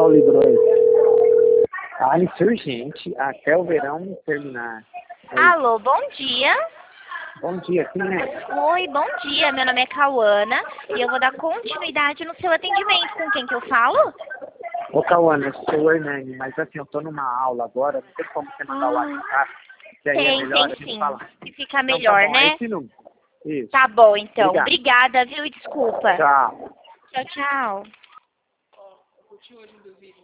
qual livro é esse? A Insurgente, até o verão terminar. Alô, bom dia. Bom dia, quem é? Oi, bom dia. Meu nome é Cauana e eu vou dar continuidade no seu atendimento. Com quem que eu falo? Ô, Cauana, eu sou o Hernani, mas assim, eu tô numa aula agora, não tem como você mandar o WhatsApp, que aí é melhor a gente Tem falar. sim. Fica Então, melhor, tá bom, é né? esse número. Isso. Tá bom, então. Obrigado. Obrigada, viu? E desculpa. Tchau. Tchau, tchau.